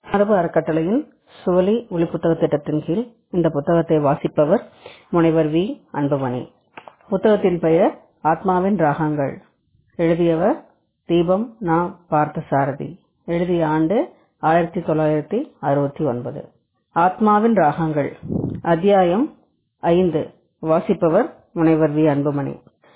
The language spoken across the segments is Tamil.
மரபு அறக்கட்டளையின் சுவலி ஒலிப்புத்தக திட்டத்தின் கீழ் இந்த புத்தகத்தை வாசிப்பவர் முனைவர் வி. அன்புமணி. புத்தகத்தின் பெயர் ஆத்மாவின் ராகங்கள். எழுதியவர் தீபம் நா. பார்த்தசாரதி. எழுதிய ஆண்டு 1969. ஆத்மாவின் ராகங்கள். அத்தியாயம் 5. வாசிப்பவர் முனைவர் வி. அன்புமணி.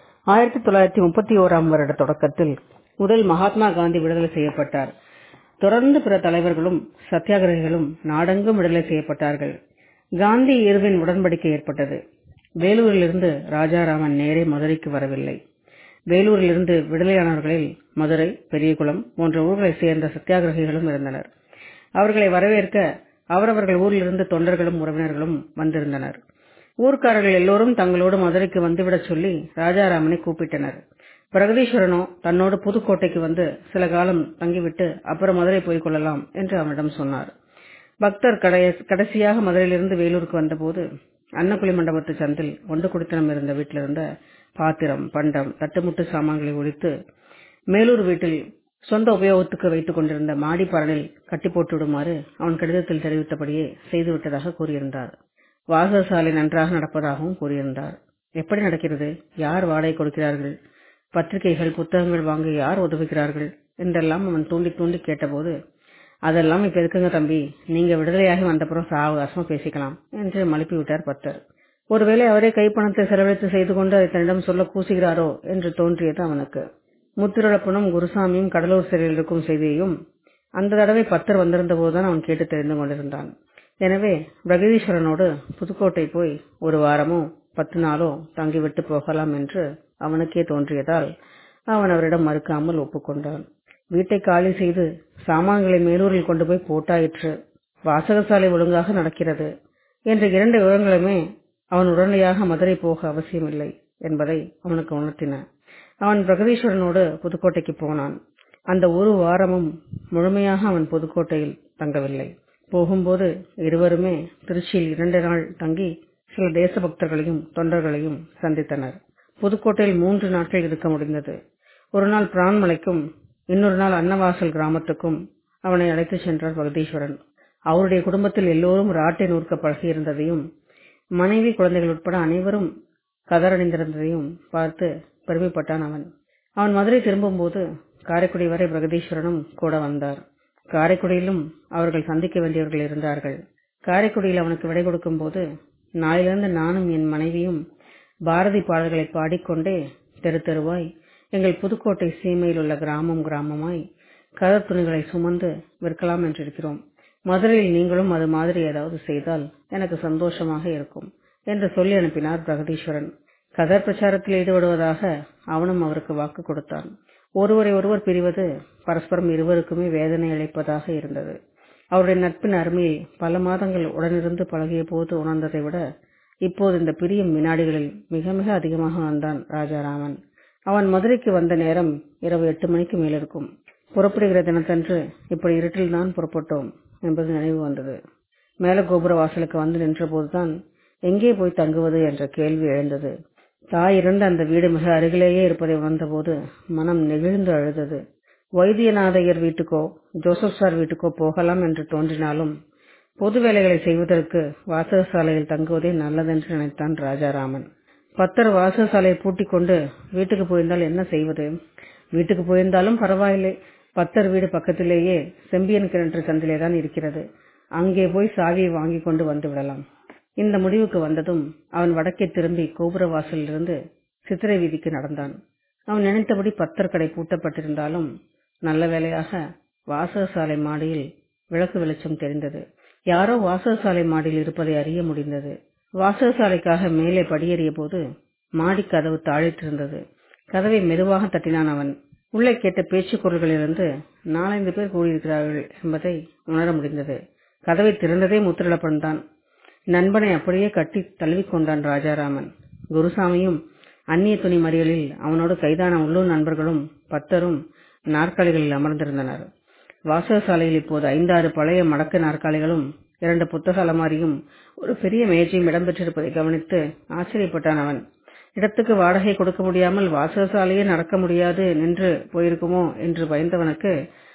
1931ஆம் வருட தொடக்கத்தில் முதல் மகாத்மா காந்தி விடுதலை செய்யப்பட்டார். தொடர்ந்து பிற தலைவர்களும் சத்தியாகிரகிகளும் நாடெங்கும் விடுதலை செய்யப்பட்டார்கள். காந்தி இர்வின் உடன்படிக்கை ஏற்பட்டது. வேலூரிலிருந்து ராஜாராமன் நேரே மதுரைக்கு வரவில்லை. வேலூரிலிருந்து விடுதலையானவர்களில் மதுரை, பெரியகுளம் போன்ற ஊர்களைச் சேர்ந்த சத்தியாகிரகிகளும் இருந்தனர். அவர்களை வரவேற்க அவரவர்கள் ஊரிலிருந்து தொண்டர்களும் உறவினர்களும் வந்திருந்தனர். ஊர்க்காரர்கள் எல்லோரும் தங்களோடு மதுரைக்கு வந்துவிடச் சொல்லி ராஜாராமனை கூப்பிட்டனர். பிரகதீஸ்வரனோ தன்னோடு புதுக்கோட்டைக்கு வந்து சில காலம் தங்கிவிட்டு அப்புறம் மதுரை போய்க் கொள்ளலாம் என்று அவனிடம் சொன்னார். பக்தர் கடைசியாக மதுரையிலிருந்து வேலூருக்கு வந்தபோது அன்னக்குழி மண்டபத்து சந்தில் ஒன்று குடித்தனம் இருந்த வீட்டிலிருந்த பாத்திரம், பண்டம், தட்டுமுட்டு சாமான்களை ஒழித்து மேலூர் வீட்டில் சொந்த உபயோகத்துக்கு வைத்துக் கொண்டிருந்த மாடி பரணில் கட்டி போட்டு விடுமாறு அவன் கடிதத்தில் தெரிவித்தபடியே செய்துவிட்டதாக கூறியிருந்தார். வாசகசாலை நன்றாக நடப்பதாகவும் கூறியிருந்தார். எப்படி நடக்கிறது? யார் வாடகை கொடுக்கிறார்கள்? பத்திரிகைகள், புத்தகங்கள் வாங்க யார் உதவுகிறார்கள் என்றெல்லாம் அவன் தூண்டி தூண்டி கேட்டபோது, அதெல்லாம் இப்ப இருக்குங்க தம்பி, நீங்க விடுதலையாகி வந்தப்புறம் சாவகாசமா பேசிக்கலாம் என்று மழுப்பிவிட்டார் பத்தர். ஒருவேளை அவரே கைப்பணத்தை செலவழித்து செய்து கொண்டு அதை தன்னிடம் சொல்ல கூசுகிறாரோ என்று தோன்றியது அவனுக்கு. முத்திரளப்பனும் குருசாமியும் கடலூர் சிறையில் இருக்கும் செய்தியையும் அந்த தடவை பத்தர் வந்திருந்த போதுதான் அவன் கேட்டு தெரிந்து கொண்டிருந்தான். எனவே பிரகதீஸ்வரனோடு புதுக்கோட்டை போய் ஒரு வாரமோ 10 நாளோ தங்கிவிட்டு போகலாம் என்று அவனுக்கே தோன்றியதால் அவன் அவரிடம் மறுக்காமல் ஒப்புக்கொண்டான். வீட்டை காலி செய்து சாமான்களை மேலூரில் கொண்டு போய் போட்டாயிற்று. வாசகசாலை ஒழுங்காக நடக்கிறது என்ற 2 விவரங்களுமே அவன் உடனடியாக மதுரை போக அவசியமில்லை என்பதை அவனுக்கு உணர்த்தின. அவன் பிரகதீஸ்வரனோடு புதுக்கோட்டைக்கு போனான். அந்த ஒரு வாரமும் முழுமையாக அவன் புதுக்கோட்டையில் தங்கவில்லை. போகும்போது இருவருமே திருச்சியில் 2 நாள் தங்கி சில தேசபக்தர்களையும் தொண்டர்களையும் சந்தித்தனர். புதுக்கோட்டையில் 3 நாட்கள் இருக்க முடிந்தது. ஒரு நாள் பிரான்மலைக்கும் இன்னொரு நாள் அன்னவாசல் கிராமத்துக்கும் அவனை அழைத்துச் சென்றார் பிரகதீஸ்வரன். அவருடைய குடும்பத்தில் எல்லோரும் ராட்டை நூற்க பழகியிருந்ததையும் மனைவி குழந்தைகள் உட்பட அனைவரும் கதறணிந்திருந்ததையும் பார்த்து பெருமைப்பட்டான் அவன். அவன் மதுரை திரும்பும்போது காரைக்குடி வரை பிரகதீஸ்வரனும் கூட வந்தார். காரைக்குடியிலும் அவர்கள் சந்திக்க வேண்டியவர்கள் இருந்தார்கள். காரைக்குடியில் அவனுக்கு விடை கொடுக்கும் போது, நாளிலிருந்து நானும் என் மனைவியும் பாரதி பாடல்களை பாடிக்கொண்டே தெரு தெருவாய் எங்கள் புதுக்கோட்டை சீமையில் உள்ள கிராமமாய் கதர் துணிகளை சுமந்து விற்கலாம் என்றிருக்கிறோம். மதுரையில் நீங்களும் அது மாதிரி ஏதாவது செய்தால் எனக்கு சந்தோஷமாக இருக்கும் என்று சொல்லி அனுப்பினார் பிரகதீஸ்வரன். கதர் பிரச்சாரத்தில் ஈடுபடுவதாக அவனும் அவருக்கு வாக்கு கொடுத்தான். ஒருவரை ஒருவர் பிரிவது பரஸ்பரம் இருவருக்குமே வேதனை அளிப்பதாக இருந்தது. அவருடைய நட்பின் அருமையை பல மாதங்கள் உடனிருந்து பழகிய போது உணர்ந்ததை விட இப்போது இந்த பிரியும் வினாடிகளில் மிக மிக அதிகமாக வந்தான் ராஜாராமன். அவன் மதுரைக்கு வந்த நேரம் இரவு 8 மணிக்கு மேலிருக்கும். புறப்படுகிற தினத்தன்று இப்படி இருட்டில்தான் புறப்பட்டோம் என்பது நினைவு வந்தது. மேல கோபுர வாசலுக்கு வந்து நின்ற போதுதான் எங்கே போய் தங்குவது என்ற கேள்வி எழுந்தது. தாய் இருந்த அந்த வீடு மிக அருகிலேயே இருப்பதை உணர்ந்தபோது மனம் நெகிழ்ந்து அழுதது. வைத்தியநாதையர் வீட்டுக்கோ ஜோசப் சார் வீட்டுக்கோ போகலாம் என்று தோன்றினாலும் பொது வேலைகளை செய்வதற்கு வாசகசாலையில் தங்குவதே நல்லதென்று நினைத்தான் ராஜாராமன். பத்தர் வாசகசாலையை பூட்டிக் கொண்டு வீட்டுக்கு போயிருந்தால் என்ன செய்வது? வீட்டுக்கு போயிருந்தாலும் பரவாயில்லை, பத்தர் வீடு பக்கத்திலேயே செம்பியன் கிணற்று சந்திலேதான் இருக்கிறது. அங்கே போய் சாவியை வாங்கி கொண்டு வந்து விடலாம். இந்த முடிவுக்கு வந்ததும் அவன் வடக்கே திரும்பி கோபுர வாசலிலிருந்து சித்திரை வீதிக்கு நடந்தான். அவன் நினைத்தபடி பத்தர் கடை பூட்டப்பட்டிருந்தாலும் நல்ல வேளையாக வாசகசாலை மாடியில் விளக்கு வெளிச்சம் தெரிந்தது. யாரோ வாசகசாலை மாடியில் இருப்பதை அறிய முடிந்தது. வாசகசாலைக்காக மேலே படியேறிய போது மாடி கதவு தாழிட்டிருந்தது. கதவை மெதுவாக தட்டினான் அவன். உள்ளே கேட்ட பேச்சு குரல்களிலிருந்து 4-5 பேர் கூடியிருக்கிறார்கள் என்பதை உணர முடிந்தது. கதவை திறந்ததே முத்திரளப்பன் தான். நண்பனை அப்படியே கட்டி தழுவிக்கொண்டான் ராஜாராமன். குருசாமியும் அந்நிய துணி மறியலில் அவனோடு கைதான உள்ளூர் நண்பர்களும் பத்தரும் நாற்காலிகளில் அமர்ந்திருந்தனர். வாசகசாலையில் இப்போது 5-6 பழைய மடக்கு நாற்காலிகளும் 2 புத்தக அலமாரியும் ஒரு பெரிய மேஜையும் இடம்பெற்றிருப்பதை கவனித்து ஆச்சரியப்பட்டான் அவன். இடத்துக்கு வாடகை கொடுக்க முடியாமல் வாசகசாலையே நடக்க முடியாது நின்று போயிருக்குமோ என்று பயந்தவனுக்கு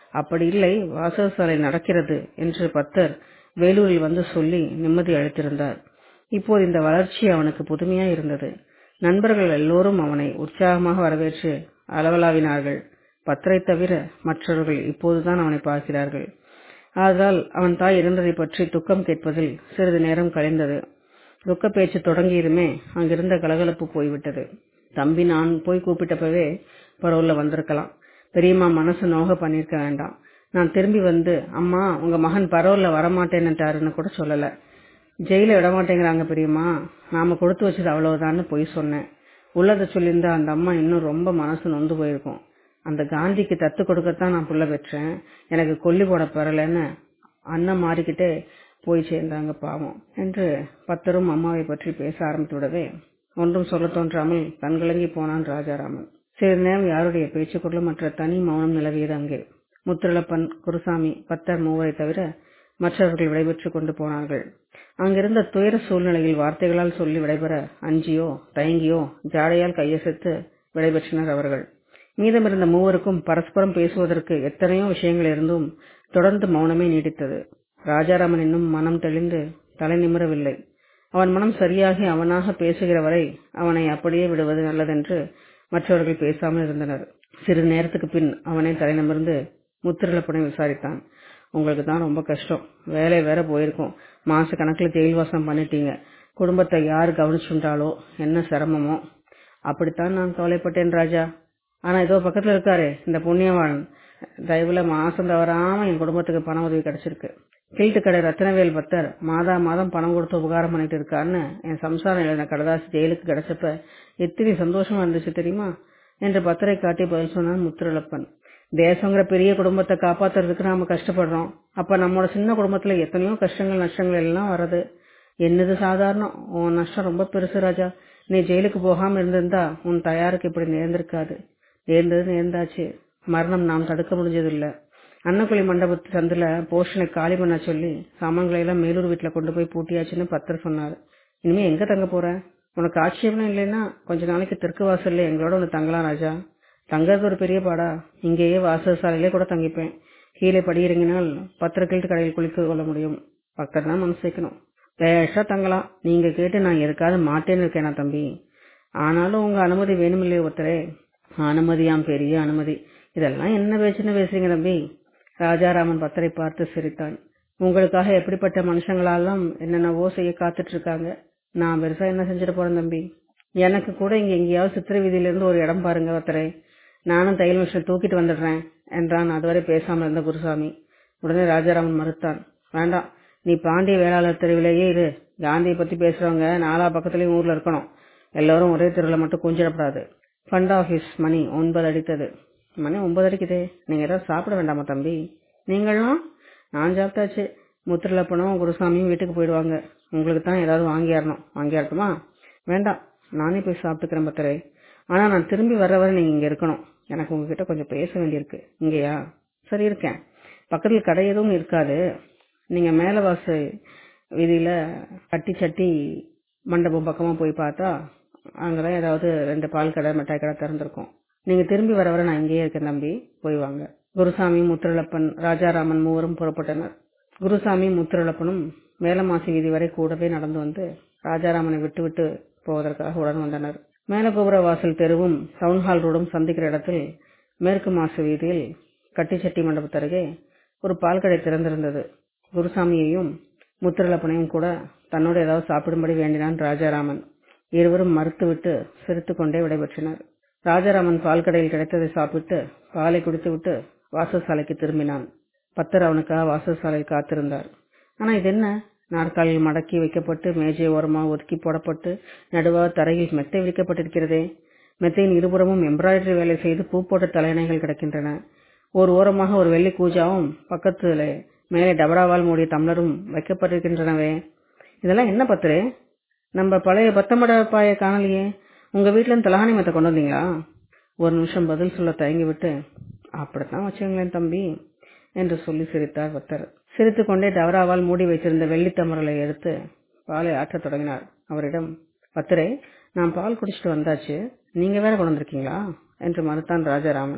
அப்படி இல்லை, வாசகசாலை நடக்கிறது என்று பத்தர் வேலூரில் வந்து சொல்லி நிம்மதி அளித்திருந்தார். இப்போது இந்த வளர்ச்சி அவனுக்கு புதுமையாய் இருந்தது. நண்பர்கள் எல்லோரும் அவனை உற்சாகமாக வரவேற்று அளவலாவினார்கள். பத்தரை தவிர மற்றவர்கள் இப்போதுதான் அவனை பார்க்கிறார்கள். ஆதலால் அவன் தாய் இறந்ததை பற்றி துக்கம் கேட்பதில் சிறிது நேரம் கழிந்தது. துக்க பேச்சு தொடங்கியதுமே அங்கிருந்த கலகலப்பு போய்விட்டது. தம்பி நான் போய் கூப்பிட்டப்பவே பரோல்ல வந்திருக்கலாம். பெரியம்மா மனசு நோக பண்ணிருக்க வேண்டாம். நான் திரும்பி வந்து, அம்மா உங்க மகன் பரோல்ல வரமாட்டேன்னுட்டாருன்னு கூட சொல்லல. ஜெயில விடமாட்டேங்கிறாங்க பெரியம்மா, நாம கொடுத்து வச்சது அவ்வளவுதான்னு பொய் சொன்னேன். உள்ளதை சொல்லியிருந்தா அந்த அம்மா இன்னும் ரொம்ப மனசு நொந்து போயிருக்கும். அந்த காந்திக்கு தத்து கொடுக்கத்தான் நான் புள்ள பெற்றேன், எனக்கு கொல்லி போட பெறலன்னு அண்ணன் மாறிக்கிட்டே போய் சேர்ந்தாங்க பாவம் என்று பத்தரும் அம்மாவை பற்றி பேச ஆரம்பித்து விடவே ஒன்றும் சொல்ல தோன்றாமல் கண்கலங்கி போனான் ராஜாராமன். சிறிது நேரம் யாருடைய பேச்சுக்குள்ளும் மற்ற தனி மௌனம் நிலவியது அங்கே. முத்துரளப்பன், குருசாமி, பத்தர் மூவரை தவிர மற்றவர்கள் விடைபெற்றுக் கொண்டு போனார்கள். அங்கிருந்த துயர சூழ்நிலையில் வார்த்தைகளால் சொல்லி விடைபெற அஞ்சியோ தயங்கியோ ஜாடையால் கையசைத்து விடைபெற்றனர் அவர்கள். மீதமிருந்த மூவருக்கும் பரஸ்பரம் பேசுவதற்கு எத்தனையோ விஷயங்கள் இருந்தும் தொடர்ந்து மௌனமே நீடித்தது. ராஜாராமன் இன்னும் மனம் தெளிந்து தலை நிமிரவில்லை. அவன் மனம் சரியாகி அவனாக பேசுகிற வரை அவனை அப்படியே விடுவது நல்லதென்று மற்றவர்கள் பேசாமல் இருந்தனர். சிறிது நேரத்துக்கு பின் அவனை தலை நிமிர்ந்து முத்திரளப்பனை விசாரித்தான். உங்களுக்கு தான் ரொம்ப கஷ்டம், வேலை வேற போயிருக்கும், மாச கணக்குல ஜெயில் வாசம் பண்ணிட்டீங்க, குடும்பத்தை யார் கவனிச்சுட்டாலோ என்ன சிரமமோ. அப்படித்தான் நான் கவலைப்பட்டேன் ராஜா. ஆனா இதோ பக்கத்துல இருக்காரு இந்த புண்ணியவாளன், தயவுல மாசம் தவறாம என் குடும்பத்துக்கு பண உதவி கிடைச்சிருக்கு. கில்ட்டு கடை ரத்னவேல் பத்தர் மாதா மாதம் பணம் கொடுத்து உபகாரம் பண்ணிட்டு இருக்காருன்னு என் சம்சாரம் எழுதின கடதாசி ஜெயிலுக்கு கிடைச்சப்ப எத்தனை சந்தோஷமா இருந்துச்சு தெரியுமா என்று பத்தரை காட்டி பதில் சொன்னான் முத்துரளப்பன். தேசங்கிற பெரிய குடும்பத்தை காப்பாத்துறதுக்கு நாம கஷ்டப்படுறோம். அப்ப நம்மளோட சின்ன குடும்பத்துல எத்தனையோ கஷ்டங்கள் நஷ்டங்கள் எல்லாம் வர்றது என்னது சாதாரணம். உன் நஷ்டம் ரொம்ப பெருசு ராஜா. நீ ஜெயிலுக்கு போகாம இருந்திருந்தா உன் தயாருக்கு இப்படி நேர்ந்திருக்காது. நேர்ந்தாச்சு. மரணம் நாம் தடுக்க முடிஞ்சது இல்ல. அன்னக்குழி மண்டபத்து சந்துல போஷனை காலி பண்ண சொல்லி சாமான்களை எல்லாம் மேலூர் வீட்டுல கொண்டு போய் பூட்டியாச்சுன்னு பத்தர் சொன்னாரு. இனிமே எங்க தங்க போற? உனக்கு ஆட்சேபம் இல்லைன்னா கொஞ்ச நாளைக்கு தெற்கு வாசல்ல எங்களோட ஒண்ணு தங்கலாம் ராஜா. தங்கறது ஒரு பெரிய பாடா? இங்கேயே வாசசாலையிலே கூட தங்கிப்பேன். கீழே படி இறங்கினால் பத்திரக்கிழட்டு கடையில் குளிக்க கொள்ள முடியும். பக்கத்துல தான் மனசு வைக்கணும். லேசா தங்கலாம். நீங்க கேட்டு நான் எதுக்காவது மாட்டேன்னு இருக்கேனா தம்பி? ஆனாலும் உங்க அனுமதி வேணுமில்லையோ ஒருத்தரே? அனுமதியாம், பெரிய அனுமதி. இதெல்லாம் என்ன பேச்சுன்னு பேசுறீங்க தம்பி? ராஜாராமன் பத்தரை பார்த்து சிரித்தான். உங்களுக்காக எப்படிப்பட்ட மனுஷங்களாலும் என்னென்னவோ செய்ய காத்துட்டு இருக்காங்க. நான் பெருசா என்ன செஞ்சுட்டு போறேன் தம்பி? எனக்கு கூட இங்க எங்கேயாவது சித்திரை வீதியிலிருந்து ஒரு இடம் பாருங்க பத்தரை, நானும் தையல் மிஷினை தூக்கிட்டு வந்துடுறேன் என்றான் அதுவரை பேசாமல் இருந்த குருசாமி. உடனே ராஜாராமன் மறுத்தான். வேண்டாம், நீ பாண்டிய வேளாளர் தெருவிலேயே இரு. காந்தியை பத்தி பேசுறவங்க நாலா பக்கத்துலயும் ஊர்ல இருக்கணும். எல்லாரும் ஒரே தெருவில் மட்டும் குஞ்சிடப்படாது. ஃபண்ட் ஆபீஸ் மணி 9 அடித்தது. மணி 9 அடிக்குதே, நீங்க ஏதாவது சாப்பிட வேண்டாமா தம்பி? நீங்களும்? நான் சாப்பிட்டாச்சு. முத்திரலப்பனும் குருசாமியும் வீட்டுக்கு போயிடுவாங்க. உங்களுக்கு தான் ஏதாவது வாங்கியாரணும். வாங்கியாரட்டுமா? வேண்டாம், நானே போய் சாப்பிட்டுக்கிறேன் பத்தரை. ஆனா நான் திரும்பி வர வரை நீங்க இங்க இருக்கணும். எனக்கு உங்ககிட்ட கொஞ்சம் பேச வேண்டியிருக்கு. இங்கயா? சரி, இருக்கேன். பக்கத்துல கடை எதுவும் இருக்காது. நீங்க மேலவாச வீதியில கட்டி சட்டி மண்டபம் பக்கமா போய் பார்த்தா அங்கதான் ஏதாவது 2 பால் கடை மிட்டாய் கடை திறந்திருக்கும். நீங்க திரும்பி வர வர நான் இங்கேயே இருக்கேன் தம்பி, போய் வாங்க. குருசாமி, முத்துரளப்பன், ராஜாராமன் மூவரும் புறப்பட்டனர். குருசாமி முத்துரளப்பனும் மேலமாசி வீதி வரை கூடவே நடந்து வந்து ராஜாராமனை விட்டு விட்டு போவதற்காக உடன் வந்தனர். மேலகோபுர வாசல் தெருவும் டவுன்ஹால் ரோடும் சந்திக்கிற இடத்தில் மேற்கு மாசு வீதியில் கட்டிச்சட்டி மண்டபத்தருகே ஒரு பால் கடை திறந்திருந்தது. குருசாமியையும் முத்துரளப்பனையும் கூட தன்னோடு ஏதாவது சாப்பிடும்படி வேண்டினான் ராஜாராமன். இருவரும் மறுத்துவிட்டு சிரித்துக் கொண்டே விடைபெற்றனர். ராஜாராமன் பால் கடையில் கிடைத்ததை சாப்பிட்டு பாலை குடித்துவிட்டு வாசசாலைக்கு திரும்பினான். பத்தர் அவனுக்காக வாசசாலையில் காத்திருந்தார். ஆனா இது என்ன? நாற்காலில் மடக்கி வைக்கப்பட்டு மேஜை ஓரமாக ஒதுக்கி போடப்பட்டு நடுவாக தரையில் மெத்தை விரிக்கப்பட்டிருக்கிறதே. மெத்தையின் இருபுறமும் எம்ப்ராய்டரி வேலை செய்து பூ போட்ட தலையணைகள் கிடக்கின்றன. ஒரு ஓரமாக ஒரு வெள்ளி கூஜாவும் பக்கத்துல மேலே டபராவால் மூடிய டம்ளரும் வைக்கப்பட்டிருக்கின்றனவே. இதெல்லாம் என்ன பத்தரே? நம்ம பழைய பத்தமட பாய காணலையே. உங்க வீட்டுல இருந்து தலகாணி மெத்தை கொண்டு வந்தீங்களா? ஒரு நிமிஷம் பதில் சொல்ல தயங்கி விட்டு, அப்படித்தான் வச்சுங்களேன் தம்பி என்று சொல்லி சிரித்தார் பத்தர். சிரித்துக் கொண்டே டவராவால் மூடி வைத்திருந்த வெள்ளி தமரலை எடுத்து பாலை ஆற்றத் தொடங்கினார். அவரிடம், பத்தரே, நான் பால் குடிச்சிட்டு வந்தாச்சு, நீங்க வேற கொண்டு வந்திருக்கீங்களா என்று மறுத்தான் ராஜாராமன்.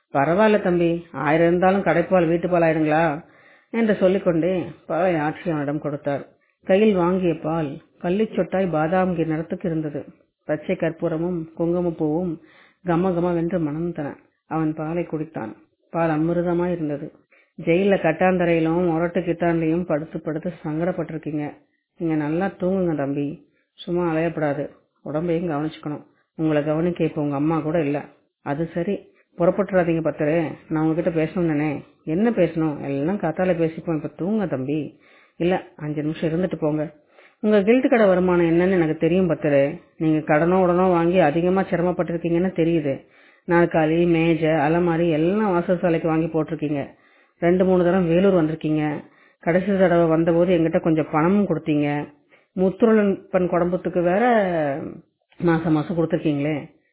பரவாயில்ல தம்பி, 1000 இருந்தாலும் கடைப்பால் வீட்டுப்பால் ஆயிடுங்களா என்று சொல்லிக்கொண்டே பாலை ஆற்றி அவனிடம் கொடுத்தார். கையில் வாங்கிய பால் கள்ளிச்சொட்டாய் பாதாம் நிறத்துக்கு இருந்தது. பச்சை கற்பூரமும் குங்குமப்பூவும் கம கமவென்று மணந்தன. அவன் பாலை குடித்தான். பால் அமிர்தமாய் இருந்தது. ஜெயில கட்டாந்தரையிலும் முரட்டு கிட்டான்லையும் படுத்து படுத்து சங்கடப்பட்டிருக்கீங்க. நீங்க நல்லா தூங்குங்க தம்பி. சும்மா அலையப்படாது. உடம்பையும் கவனிச்சுக்கணும். உங்களை கவனிக்க இப்ப உங்க அம்மா கூட இல்ல. அது சரி, புறப்பட்டுறாதீங்க பத்தரு. நான் உங்ககிட்ட பேசணும்னே. என்ன பேசணும்? எல்லாம் காத்தால பேசிப்போம். இப்ப தூங்க தம்பி. இல்ல, 5 நிமிஷம் இருந்துட்டு போங்க. உங்க கில்ட்டு கடை வருமானம் என்னன்னு எனக்கு தெரியும் பத்தரு. நீங்க கடனோ உடனோ வாங்கி அதிகமா சிரமப்பட்டிருக்கீங்கன்னு தெரியுது. நாற்காலி, மேஜை, அலமாரி எல்லாம் வாசசாலைக்கு வாங்கி போட்டிருக்கீங்க. 2-3 தடவை வேலூர் வந்திருக்கீங்க. கடைசி தடவை வந்தபோது எங்கிட்ட கொஞ்சம் பணமும் கொடுத்தீங்க. முத்துருளன் குடும்பத்துக்கு வேற மாசம் மாசம் கொடுத்துருக்கீங்களே.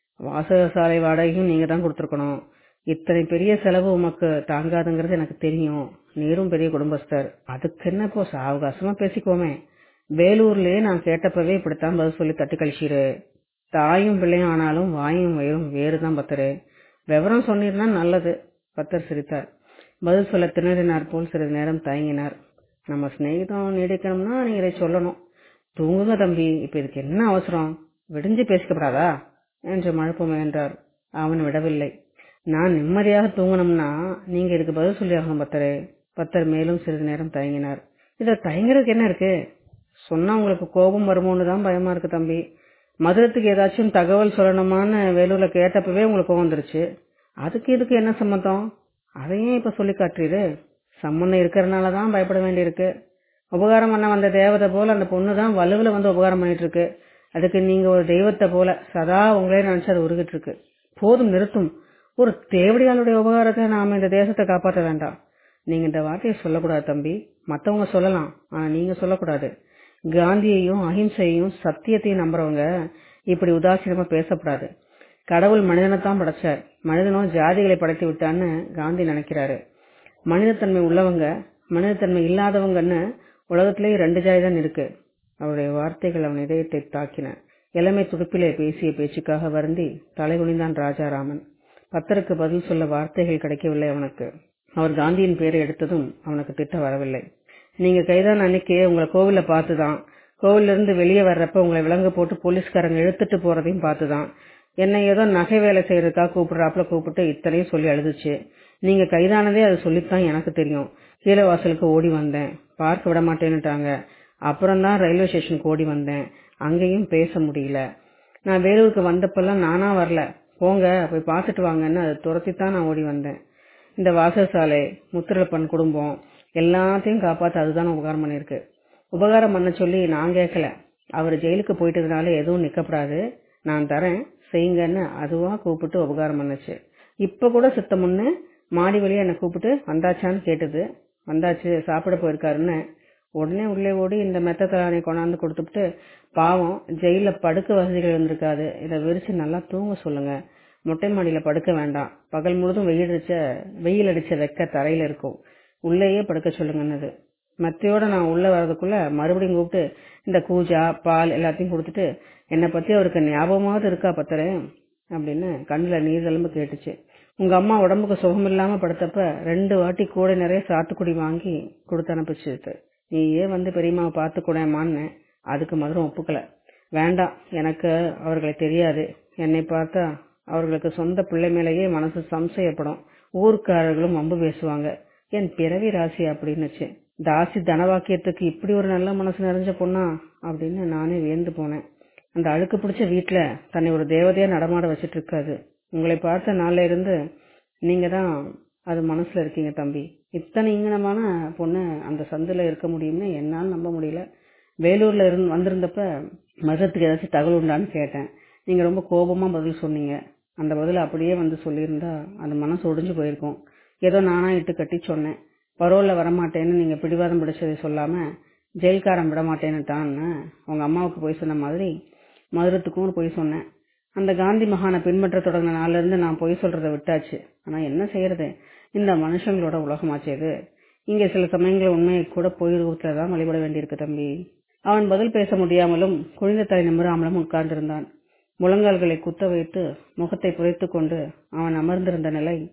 வாசசாலை வாடகையும் நீங்க தான் கொடுத்துருக்கணும். இத்தனை பெரிய செலவு உமக்கு தாங்காதுங்கிறது எனக்கு தெரியும். நீரும் பெரிய குடும்பஸ்தர். அதுக்கு என்ன இப்போ சாவகாசமா பேசிக்கோமே. வேலூர்லயே நான் கேட்டப்பவே இப்படித்தான் பதில் சொல்லி தட்டி கழிச்சிரு. தாயும் பிள்ளையும் ஆனாலும் வாயும் வயிறும் வேறுதான் பத்தரு. விவரம் சொன்னீர்னா நல்லது. பத்தர் சிரித்தார். பதில் சொல்ல திணறினார் போல் சிறிது நேரம் தயங்கினார். நம்ம சிநேகிதம் நீடிக்கணும்னா நீங்க இதை சொல்லணும். தூங்குங்க தம்பி. இப்ப இதுக்கு என்ன அவசரம்? விடிஞ்சு பேசிக்கப்படாதா என்று மழுப்ப முயன்றார். அவன் விடவில்லை. நான் நிம்மதியாக தூங்கணும்னா நீங்க இதுக்கு பதில் சொல்லி ஆகணும் பத்தரு. பத்தர் மேலும் சிறிது நேரம் தயங்கினார். இத தயங்குறதுக்கு என்ன இருக்கு? சொன்னா உங்களுக்கு கோபம் வருமோன்னு தான் பயமா இருக்கு தம்பி. மதுரத்துக்கு ஏதாச்சும் தகவல் சொல்லணுமான்னு வேலூர்ல கேட்டப்பவே உங்களுக்கு கோவம் வந்துருச்சு. அதுக்கு இதுக்கு என்ன சம்மந்தம்? அதையும் இப்ப சொல்லி காட்டுறீரு. சம்மந்தம் இருக்கிறதுனாலதான் பயப்பட வேண்டியிருக்கு. உபகாரம் பண்ண வந்த தேவதை போல அந்த பொண்ணுதான் வலுவுல வந்து உபகாரம் பண்ணிட்டு இருக்கு. அதுக்கு நீங்க ஒரு தெய்வத்தை போல சதா உங்களே நினைச்சு அது உருகிட்டு இருக்கு. போதும், நிறுத்தும். ஒரு தேவடியாளுடைய உபகாரத்தை நாம இந்த தேசத்தை காப்பாற்ற வேண்டாம். நீங்க இந்த வார்த்தையை சொல்லக்கூடாது தம்பி. மத்தவங்க சொல்லலாம், ஆனா நீங்க சொல்லக்கூடாது. காந்தியையும் அஹிம்சையையும் சத்தியத்தையும் நம்புறவங்க இப்படி உதாசீனமா பேசக்கூடாது. கடவுள் மனிதனைத்தான் படைச்சார். மனிதனோ ஜாதிகளை படைத்து விட்டான்னு காந்தி நினைக்கிறாரு. மனிதத்தன்மை உள்ளவங்க, மனிதத்தன்மை இல்லாதவங்கன்னு உலகத்திலேயே 2 ஜாதி தான் இருக்கு. அவருடைய வார்த்தைகள் அவன் இதயத்தை தாக்கின. இளமை துடுப்பிலே பேசிய பேச்சுக்காக வருந்தி தலைகுனிந்தான் ராஜாராமன். பத்தருக்கு பதில் சொல்ல வார்த்தைகள் கிடைக்கவில்லை அவனுக்கு. அவர் காந்தியின் பேரை எடுத்ததும் அவனுக்கு திட்ட வரவில்லை. நீங்க கைதான அன்னைக்கு உங்களை கோவில்ல பார்த்துதான், கோவில்ல இருந்து வெளியே வர்றப்ப உங்களை விலங்கு போட்டு போலீஸ்காரங்க இழுத்துட்டு போறதையும் பார்த்துதான், என்னை ஏதோ நகை வேலை செய்யறதுக்காக கூப்பிடுறாப்புல கூப்பிட்டு இத்தனையும் சொல்லி அழுதுச்சு. நீங்க கைதானதே அது சொல்லித்தான் எனக்கு தெரியும். கீழே வாசலுக்கு ஓடி வந்தேன். பார்க்க விட மாட்டேன்னுட்டாங்க. அப்புறம் தான் ரயில்வே ஸ்டேஷனுக்கு ஓடி வந்தேன். அங்கேயும் பேச முடியல. நான் வேலூருக்கு வந்தப்பெல்லாம் நானா வரல, போங்க போய் பார்த்துட்டு வாங்கன்னு அதை துரத்தித்தான் நான் ஓடி வந்தேன். இந்த வாசசாலை, முத்துரப்பன் குடும்பம் எல்லாத்தையும் காப்பாற்ற அதுதான் உபகாரம் பண்ணிருக்கு. உபகாரம் பண்ண சொல்லி நான் கேட்கல. அவர் ஜெயிலுக்கு போயிட்டதுனால எதுவும் நிக்கப்படாது, நான் தரேன் செய்யுங்கன்னு அதுவா கூப்பிட்டு உபகாரம் பண்ணுச்சு. இப்ப கூட சித்த முன்னு மாடி வழியா என்னை கூப்பிட்டு வந்தாச்சான்னு கேட்டது. வந்தாச்சு, சாப்பிட போயிருக்காருன்னு உடனே உள்ளே ஓடி இந்த மெத்த தலானை கொண்டாந்து கொடுத்துட்டு, பாவம் ஜெயில படுக்க வசதிகள் இருந்திருக்காது, இதை விரிச்சு நல்லா தூங்க சொல்லுங்க. மொட்டை மாடியில படுக்க வேண்டாம், பகல் முழுதும் வெயில் அடிச்ச வெக்க தரையில இருக்கும், உள்ளேயே படுக்க சொல்லுங்கன்னது. மத்தையோட நான் உள்ள வர்றதுக்குள்ள மறுபடியும் கூப்பிட்டு இந்த கூஜா பால் எல்லாத்தையும் கொடுத்துட்டு, என்னை பத்தி அவருக்கு ஞாபகமாவது இருக்கா பத்தரே அப்படின்னு கண்ணுல நீர் தழும்பு கேட்டுச்சு. உங்க அம்மா உடம்புக்கு சுகம் இல்லாம படுத்தப்ப 2 வாட்டி கூட நிறைய சாத்துக்குடி வாங்கி கொடுத்து அனுப்பிச்சு. நீயே வந்து பெரியம்மாவை பார்த்துக்கூடமான்னு. அதுக்கு மதுரம் ஒப்புக்கல. வேண்டாம், எனக்கு அவர்களை தெரியாது. என்னை பார்த்தா அவர்களுக்கு சொந்த பிள்ளை மேலேயே மனசு சம்சயப்படும். ஊர்க்காரர்களும் வம்பு பேசுவாங்க. என் பிறவி ராசி அப்படின்னுச்சு. தாசி தனவாக்கியத்துக்கு இப்படி ஒரு நல்ல மனசு நிறைஞ்ச பொண்ணா அப்படின்னு நானே வியந்து போனேன். அந்த அழுக்கு பிடிச்ச வீட்டுல தன்னை ஒரு தேவதையா நடமாட வச்சிட்டு இருக்காது. உங்களை பார்த்த நாள்ல இருந்து நீங்க தான் அது மனசுல இருக்கீங்க தம்பி. இத்தனை இங்கனமான பொண்ணு அந்த சந்துல இருக்க முடியும்னு என்னால நம்ப முடியல. வேலூர்ல வந்திருந்தப்ப மதத்துக்கு ஏதாச்சும் தகவல் உண்டான்னு கேட்டேன். நீங்க ரொம்ப கோபமா பதில் சொன்னீங்க. அந்த பதில் அப்படியே வந்து சொல்லியிருந்தா அந்த மனசு ஒடிஞ்சு போயிருக்கும். ஏதோ நானா இட்டு கட்டி சொன்னேன். பரோல்ல வரமாட்டேன்னு நீங்க பிடிவாதம் பிடிச்சதை சொல்லாம ஜெயில்காரன் விட மாட்டேன்னுட்டான்னு உங்க அம்மாவுக்கு போய் சொன்ன மாதிரி மதுரத்துக்கும் போய் சொன்னேன். அந்த காந்தி மகானை பின்பற்ற தொடங்கின நாள்ல இருந்து நான் பொய் சொல்றதை விட்டாச்சு. ஆனா என்ன செய்யறது, இந்த மனுஷங்களோட உலகமாச்சு இது. இங்க சில சமயங்கள் உண்மையை கூட பொய் ரூபத்துலதான் வழிபட வேண்டியிருக்கு தம்பி. அவன் பதில் பேச முடியாமலும் குனிந்த தலை நிமிராமலும் உட்கார்ந்திருந்தான். முழங்கால்களை குத்த வைத்து முகத்தை புதைத்து கொண்டு அவன் அமர்ந்திருந்த நிலை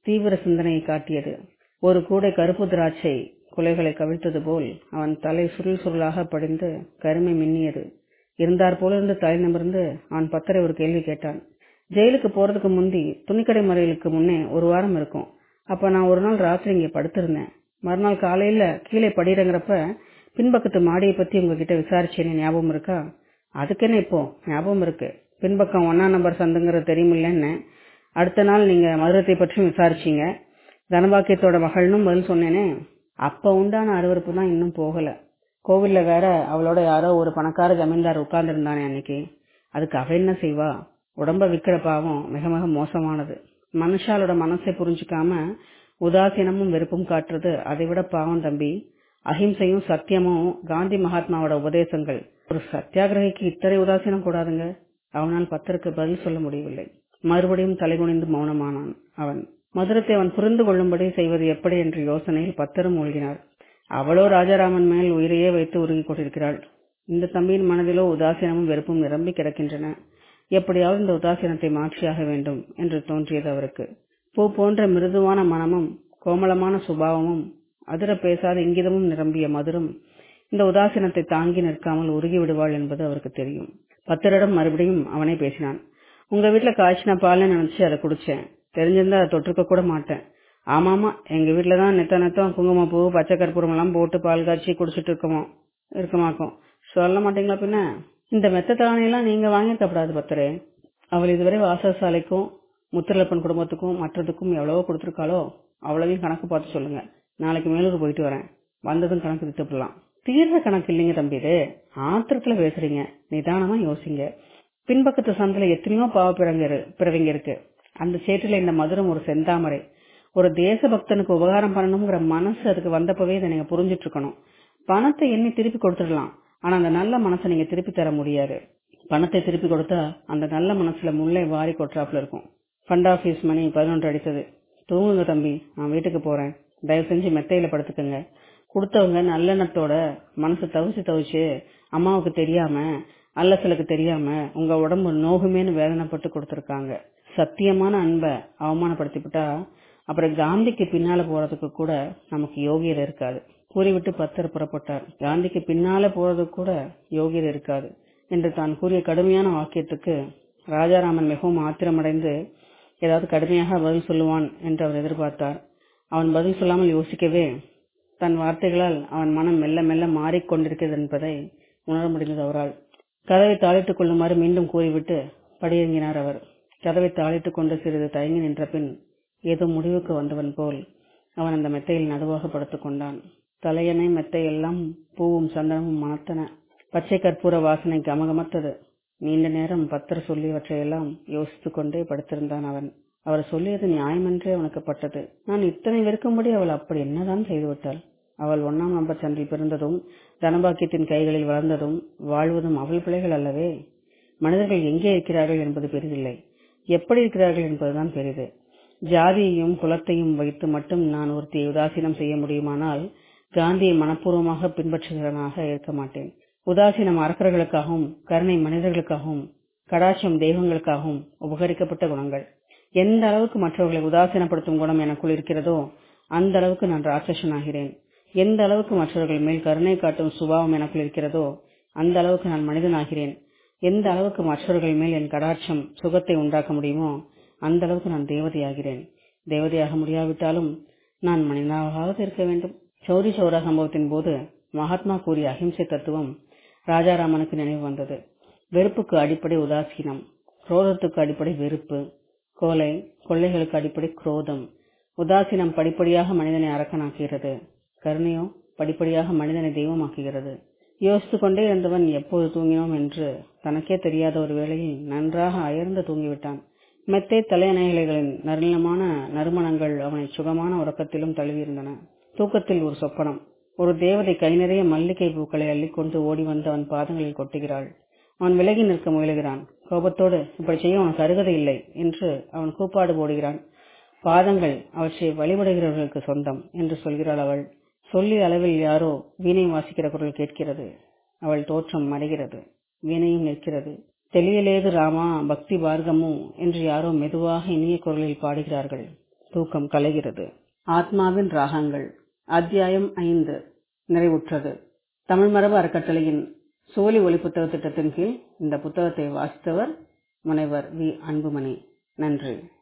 தீவிர சிந்தனையை காட்டியது. ஒரு கூடை கருப்பு திராட்சை குலைகளை கவிழ்த்தது போல் அவன் தலை சுருள் சுருளாக படிந்து கருமை மின்னியது. இருந்தார் போலிருந்து தலை நிமிர்ந்து அவன் பத்தரை ஒரு கேள்வி கேட்டான். ஜெயிலுக்கு போறதுக்கு முந்தி துணிக்கடை மறியலுக்கு முன்னே ஒரு வாரம் இருக்கும். அப்ப நான் ஒரு நாள் ராத்திரி இங்கே படுத்திருந்தேன். மறுநாள் காலையில கீழே படியிறங்கிறப்ப பின்பக்கத்து மாடியை பத்தி உங்ககிட்ட விசாரிச்சேன்னு ஞாபகம் இருக்கா? அதுக்கென்ன இப்போ ஞாபகம் இருக்கு. பின்பக்கம் 1ஆம் நம்பர் சந்துங்கிறது தெரியுமில்லன்னு. அடுத்த நாள் நீங்க மதுரத்தை பற்றியும் விசாரிச்சீங்க. தனபாக்கியத்தோட மகள்னும் பதில் சொன்னேனே. அப்ப உண்டான அருவருப்பு தான் இன்னும் போகல. கோவில்ல வேற அவளோட யாரோ ஒரு பணக்கார ஜமீன்தார் உட்கார்ந்து இருந்தானே அன்னைக்கு. அதுக்கு அவ என்ன செய்வா? உடம்ப விக்கிற பாவம் மிக மிக மோசமானது. மனுஷாலோட மனசை புரிஞ்சுக்காம உதாசீனமும் வெறுப்பும் காட்டுறது அதை விட பாவம் தம்பி. அஹிம்சையும் சத்தியமும் காந்தி மகாத்மாவோட உபதேசங்கள். ஒரு சத்தியாகிரகிக்கு இத்தனை உதாசீனம் கூடாதுங்க. அவனால் பத்தருக்கு பதில் சொல்ல முடியவில்லை. மறுபடியும் தலைகுனிந்து மௌனமானான் அவன். மதுரத்தை அவன் புரிந்து கொள்ளும்படி செய்வது எப்படி என்ற யோசனையில் பத்தரும் மூழ்கினார். அவளோ ராஜாராமன் மேல் உயிரையே வைத்து உருகிக் கொண்டிருக்கிறாள். இந்த தம்பியின் மனதிலோ உதாசீனமும் வெறுப்பும் நிரம்பி கிடக்கின்றன. எப்படியாவது இந்த உதாசீனத்தை மாற்றியாக வேண்டும் என்று தோன்றியது அவருக்கு. பூ போன்ற மிருதுவான மனமும் கோமளமான சுபாவமும் அதிர பேசாத இங்கிதமும் நிரம்பிய மதுரம் இந்த உதாசீனத்தை தாங்கி நிற்காமல் உருகி விடுவாள் என்பது அவருக்கு தெரியும். பத்தரிடம் மறுபடியும் அவனே பேசினான். உங்க வீட்டுல காய்ச்சின பால்னு நினைச்சு அதை குடிச்சேன். தெரிஞ்சிருந்தா அதை தொட்டிருக்க கூட மாட்டேன். ஆமாமா, எங்க வீட்டுலதான் நெத்தம் குங்குமப்பூ பச்சை கற்பூரம் எல்லாம் போட்டு பால் காய்ச்சி குடிச்சிட்டு இருக்கமாக்கும். சொல்ல மாட்டீங்களா பின்ன? இந்த மெத்த தானியெல்லாம் நீங்க வாங்கியிருக்கப்படாது பத்தரே. அவள் இதுவரை வாசசாலைக்கும் முத்திரலப்பன் குடும்பத்துக்கும் மற்றதுக்கும் எவ்வளவோ கொடுத்திருக்காளோ அவ்வளவையும் கணக்கு பார்த்து சொல்லுங்க. நாளைக்கு மேலூர் போயிட்டு வரேன். வந்ததும் கணக்கு திட்டுப்படலாம். தீர்ற கணக்கு இல்லைங்க தம்பி. இது ஆத்திரத்துல பேசுறீங்க. நிதானமா யோசிங்க. பின்பக்கத்து சந்தில எத்தனையோ பாவ பிறவிங்க இருக்கு. அந்த சேற்றில இந்த மதுரம் ஒரு செந்தாமரை. ஒரு தேசபக்தனுக்கு உபகாரம் பண்ணணுங்கிற மனசு அதுக்கு வந்தப்பவே இதை நீங்க புரிஞ்சிட்டு இருக்கணும். பணத்தை எண்ணி திருப்பி கொடுத்துடலாம். ஆனா அந்த நல்ல மனசை நீங்க திருப்பி தர முடியாது. பணத்தை திருப்பி கொடுத்தா அந்த நல்ல மனசுல முல்லை வாரி கொட்டுறாப்புல இருக்கும். ஃபண்ட் ஆபீஸ் மணி 11 அடித்தது. தூங்குங்க தம்பி, நான் வீட்டுக்கு போறேன். தயவு செஞ்சு மெத்தையில படுத்துக்கங்க. கொடுத்தவங்க நல்லெண்ணத்தோட மனசு தவிச்சு அம்மாவுக்கு தெரியாம அல்லசலுக்கு தெரியாம உங்க உடம்பு நோகுமேனு வேதனைப்பட்டு கொடுத்திருக்காங்க. சத்தியமான அன்பை அவமானப்படுத்திவிட்டா அப்புறம் காந்திக்கு பின்னால போறதுக்கு கூட நமக்கு யோகியர் இருக்காது. கூறிவிட்டு பத்தர் புறப்பட்டார். காந்திக்கு பின்னால போறதுக்கு கூட யோகியர் இருக்காது என்று தான் கூறிய கடுமையான வாக்கியத்துக்கு ராஜாராமன் மிகவும் ஆத்திரமடைந்து ஏதாவது கடுமையாக பதில் சொல்லுவான் என்று அவர் எதிர்பார்த்தார். அவன் பதில் சொல்லாமல் யோசிக்கவே தன் வார்த்தைகளால் அவன் மனம் மெல்ல மெல்ல மாறிக்கொண்டிருக்கிறது என்பதை உணர முடிந்தது அவரால். கதவை தாளிட்டுக் கொள்ளுமாறு மீண்டும் கூறிவிட்டு படியிறங்கினார் அவர். கதவை தாளிட்டுக் கொண்டு சிறிது தயங்கி நின்ற பின் ஏதோ முடிவுக்கு வந்தவன் போல் அவன் அந்த மெத்தையில் நடுவாக படுத்துக் கொண்டான். தலையணை மெத்தை எல்லாம் பூவும் சந்தனமும் மணத்தன. பச்சை கற்பூர வாசனை கமகமத்தது. நீண்ட நேரம் பத்தர் சொல்லியவற்றையெல்லாம் யோசித்துக் கொண்டே படுத்திருந்தான் அவன். அவர் சொல்லியது நியாயமென்றே அவனுக்கு பட்டது. நான் இத்தனை வெறுக்கும்படி அவள் அப்படி என்னதான் செய்துவிட்டாள்? அவள் 1ஆம் நம்பர் சந்தில் பிறந்ததும் தனபாக்கியத்தின் கைகளில் வளர்ந்ததும் வாழ்வதும் அவள் பிள்ளைகள் அல்லவே. மனிதர்கள் எங்கே இருக்கிறார்கள் என்பது பெரிதில்லை, எப்படி இருக்கிறார்கள் என்பதுதான் பெரிது. ஜாதியையும் குலத்தையும் வைத்து மட்டும் நான் ஒருத்தியை உதாசீனம் செய்ய முடியுமானால் காந்தியை மனப்பூர்வமாக பின்பற்றுகிறவனாக இருக்க மாட்டேன். உதாசீனம் அரக்கர்களுக்காகவும் கருணை மனிதர்களுக்காகவும் கடாட்சம் தெய்வங்களுக்காகவும் உபகரிக்கப்பட்ட குணங்கள். எந்த அளவுக்கு மற்றவர்களை உதாசீனப்படுத்தும் குணம் எனக்குள் இருக்கிறதோ அந்த அளவுக்கு நான் ராட்சசனாகிறேன். எந்த அளவுக்கு மற்றவர்கள் மேல் கருணை காட்டும் சுபாவம் எனக்குள் இருக்கிறதோ அந்த அளவுக்கு நான் மனிதனாகிறேன். எந்த அளவுக்கு மற்றவர்கள் மேல் என் கடாட்சம் சுகத்தை உண்டாக்க முடியுமோ அந்த அளவுக்கு நான் தேவதையாகிறேன். தேவதையாக முடியாவிட்டாலும் நான் மனிதனாக இருக்க வேண்டும். சௌரி சௌரா சம்பவத்தின் போது மகாத்மா கூறிய அஹிம்சை தத்துவம் ராஜாராமனுக்கு நினைவு வந்தது. வெறுப்புக்கு அடிப்படை உதாசீனம், குரோதத்துக்கு அடிப்படை வெறுப்பு, கொள்ளைகளுக்கு அடிப்படை குரோதம். உதாசீனம் படிப்படியாக மனிதனை அரக்கனாக்குகிறது. கருணையோ படிப்படியாக மனிதனை தெய்வமாக்குகிறது. யோசித்துக் கொண்டே இருந்தவன் எப்போது தூங்கினோம் என்று தனக்கே தெரியாத ஒரு வேளையில் நன்றாக அயர்ந்து தூங்கிவிட்டான். மெத்தை தலையணைகளின் நறுமணமான நறுமணங்கள் அவனை சுகமான உறக்கத்திலும் தழுவியிருந்தன. தூக்கத்தில் ஒரு சொப்பனம். ஒரு தேவதை கை நிறைய மல்லிகை பூக்களை அள்ளிக்கொண்டு ஓடி வந்து அவன் பாதங்களில் கொட்டுகிறாள். அவன் விலகி நிற்க முயலுகிறான். கோபத்தோடு இப்படி செய்ய அவனுக்கு அருகதை இல்லை என்று அவன் கூப்பாடு போடுகிறான். பாதங்கள் அவற்றை வழிபடுகிறவர்களுக்கு சொந்தம் என்று சொல்கிறாள் அவள். சொல்லி அளவில் யாரோ வீணை வாசிக்கிற குரல் கேட்கிறது. அவள் தோற்றம் மறைகிறது. வீணையும் நிற்கிறது. தெளியலேது ராமா பக்தி பார்கமோ என்று யாரோ மெதுவாக இனிய குரலில் பாடுகிறார்கள். தூக்கம் கலைகிறது. ஆத்மாவின் ராகங்கள் அத்தியாயம் 5 நிறைவுற்றது. தமிழ் மரபு அறக்கட்டளையின் சோலி ஒலி புத்தக திட்டத்தின் கீழ் இந்த புத்தகத்தை வாசித்தவர் முனைவர் வி. அன்புமணி. நன்றி.